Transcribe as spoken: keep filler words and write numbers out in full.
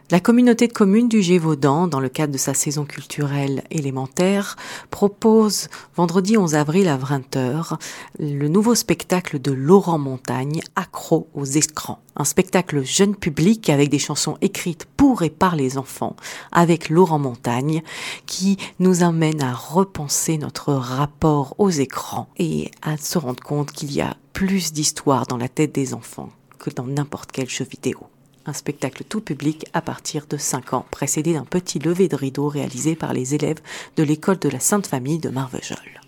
La communauté de communes du Gévaudan, dans le cadre de sa saison culturelle élémentaire, propose vendredi onze avril à vingt heures le nouveau spectacle de Laurent Montagne, Accro aux écrans. Un spectacle jeune public avec des chansons écrites pour et par les enfants, avec Laurent Montagne, qui nous amène à repenser notre rapport aux écrans et à se rendre compte qu'il y a plus d'histoire dans la tête des enfants que dans n'importe quel jeu vidéo. Un spectacle tout public à partir de cinq ans, précédé d'un petit lever de rideau réalisé par les élèves de l'école de la Sainte Famille de Marvejols.